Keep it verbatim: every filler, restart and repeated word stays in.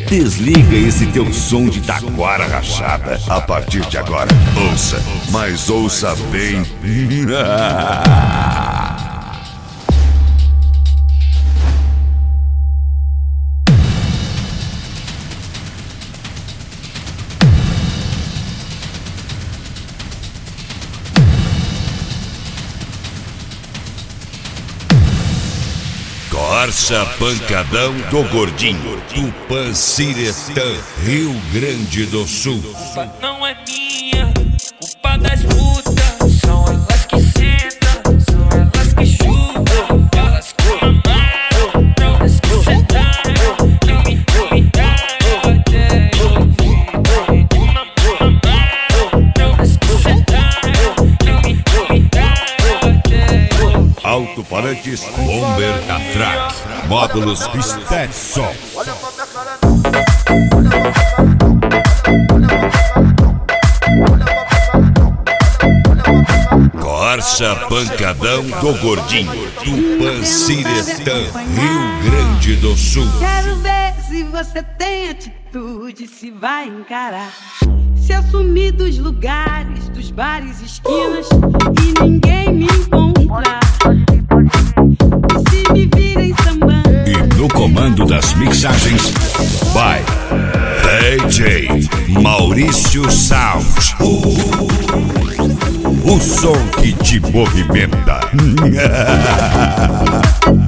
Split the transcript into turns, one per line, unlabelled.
Desliga esse teu som de taquara rachada. A partir de agora, ouça, mas ouça bem. Corsa Pancadão do Gordinho, Tupã-Siretã, Rio Grande do Sul.
Culpa não é minha, culpa das putas. São elas que sentam, são elas que chutam. Elas que mamaram, elas que sentaram. Não me convidaram até eu vi. Mamaram, elas que sentaram. Não me convidaram até eu vi.
Alto-falantes Bomber Catrack, módulos Stetson. Corsa Pancadão do Gordinho, Tupã-Siretã, Rio Grande do Sul.
Quero ver se você tem atitude, se vai encarar. Se assumir dos lugares, dos bares, esquinas e ninguém me encontrar. Se me virem sambando.
E no comando das mixagens, vai D J Maurício Sound. O som que te movimenta.